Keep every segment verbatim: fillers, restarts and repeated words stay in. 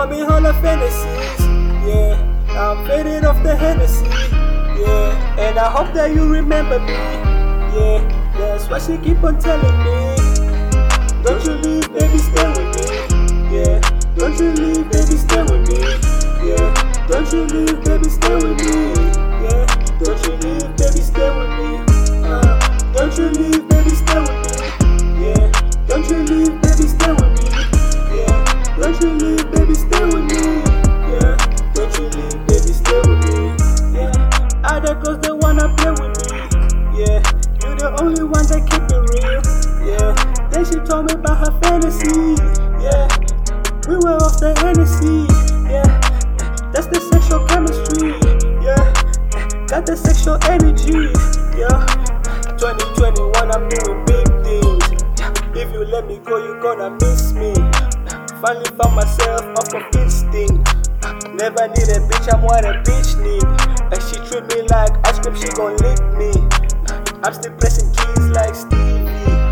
got me all of fantasies. Yeah, I'm faded off the Hennessy. Yeah, and I hope that you remember me. Yeah, that's why she keep on telling me, don't you leave, baby, stay with me. Yeah, don't you leave, baby, stay with me. Yeah, don't you leave, baby, stay with me. Yeah, don't you leave, baby, stay with me. Uh, don't you leave, baby, stay with me. Yeah, don't you leave, baby, stay with me. Yeah, don't you leave, baby, stay with me. Yeah, don't you leave, baby, stay with me. Yeah, other girls they wanna play with me. Yeah, you're the only one that keep it real. Yeah, then she told me about her fantasy. Yeah, we were off the Hennessy. Yeah, that's the sexual chemistry. Yeah, got the sexual energy. Yeah, twenty twenty-one I'm doing big things. If you let me go, you gonna miss me. Finally found myself off of instinct. Never need a bitch, I'm what a bitch need. And she treat me like ice cream, she gon' lick me. I'm still pressing keys like Stevie.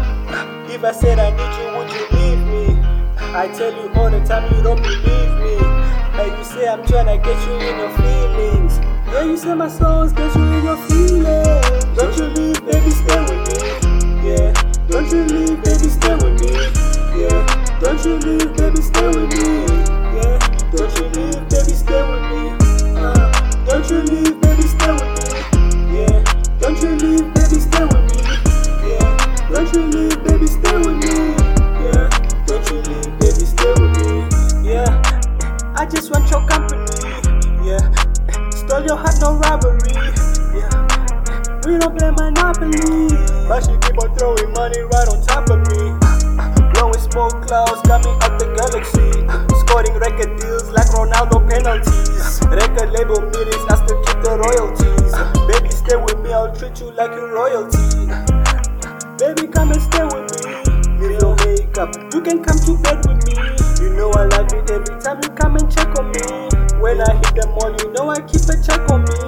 If I said I need you, would you leave me? I tell you all the time, you don't believe me. And you say I'm tryna get you in your feelings. Yeah, you say my songs get you in your feelings. Don't you leave, baby, stay with me. Yeah, don't you leave, baby, stay with me. Yeah, don't you leave, baby, stay with me. Yeah, don't you leave, baby, stay with me. Uh, don't you leave, baby, stay with me. Yeah, don't you leave, baby, stay with me. Yeah, don't you leave, baby, stay with me. Yeah, don't you leave, baby, stay with me. Yeah, I just want your company. Yeah, stole your heart, no robbery. Yeah, we don't play Monopoly, but she keep on throwing money right on top of me. Blowing smoke clouds, got me out the galaxy. Scoring record deals like Ronaldo penalties. Record label meetings, I still keep the royalties. Baby, stay with me, I'll treat you like your royalty. Baby, come and stay with me. With your makeup, you can come to bed with me. You know I love it every time you come and check on me. When I hit them all, you know I keep a check on me.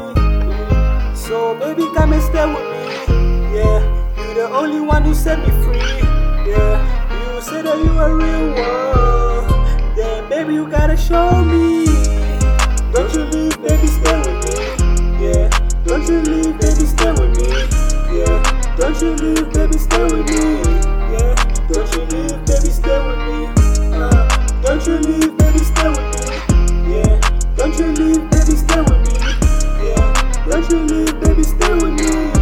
So baby, come and stay with me. Yeah, you the only one who set me free. Yeah, you say that you a real one. Then baby, you gotta show me. Don't you leave, baby, stay with me. Yeah, don't you leave, baby, stay with me. Yeah, don't you leave, baby, stay with me. Yeah, don't you leave, baby, stay with me. Uh, don't you leave, baby, stay with me. Yeah, don't you leave, baby, stay with me. Yeah, don't you leave, baby, stay with me.